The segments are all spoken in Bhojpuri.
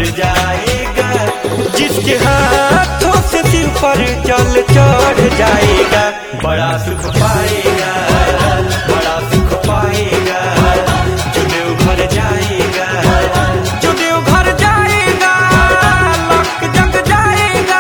भर जाएगा, जिसके हाथों से सिर पर जल चढ़ जाएगा, बड़ा सुख पाएगा, बड़ा सुख पाएगा। जो देवघर जाएगा, जो देवघर जाएगा, लक जग जाएगा।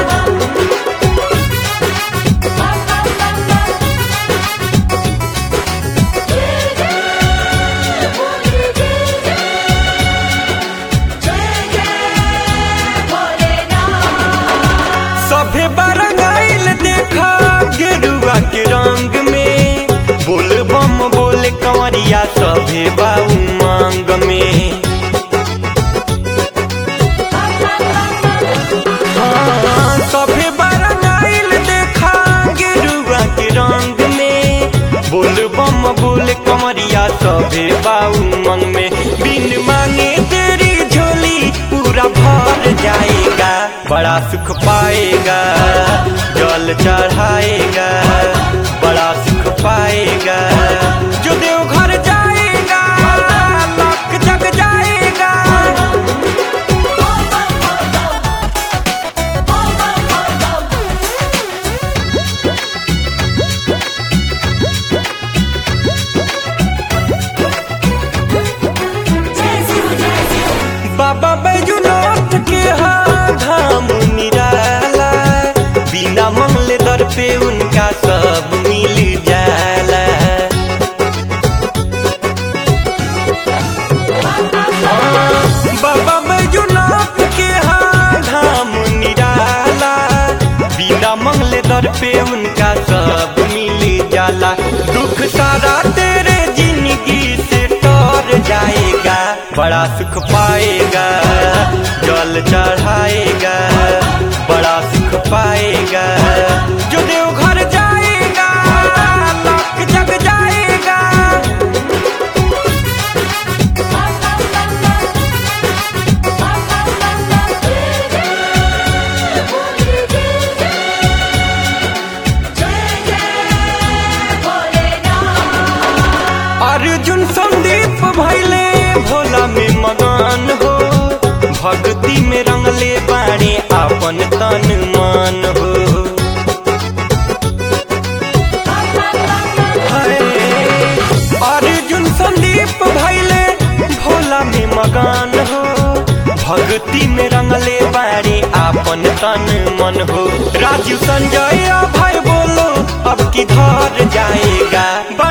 सभे बरंगाइल देखा गेरुआ के रंग में, बोल बम बोल कंवरिया सभे बाऊ मांग में। हाँ, सभे बरंगाइल देखा गेरुआ के रंग में, बोल बम बोल कंवरिया सभे बाऊ मांग में। बिन मांगे तेरी झोली पूरा भर जाएगा, बड़ा सुख पाएगा, जल चढ़ाएगा, बड़ा सुख पाएगा। जो देवघर जाएगा, लक जग जाएगा। बाबा बैजूनाथ के धाम निराला, बिना मंगले दर पे उनका सब मिल जाला। बाबा बैजूनाथ के धाम निराला, बिना मंगले दर पे उनका सब मिल जाला। दुख सारा तेरे जिंदगी से तर जाएगा, बड़ा सुख पाएगा, जल चढ़ाएगा, बड़ा सुख पाएगा। जो देवघर जाएगा, लक जग जाएगा। अर्जुन संदीप भैले भोला में मगन हो, भक्ति में रंगले बाणे आपन तन मन हो। अर्जुन संदीप भैले भोला में मगन हो, भक्ति में रंगले बाणे आपन तन मन हो। राजू संजय भाई बोलो अब किधर जाएगा।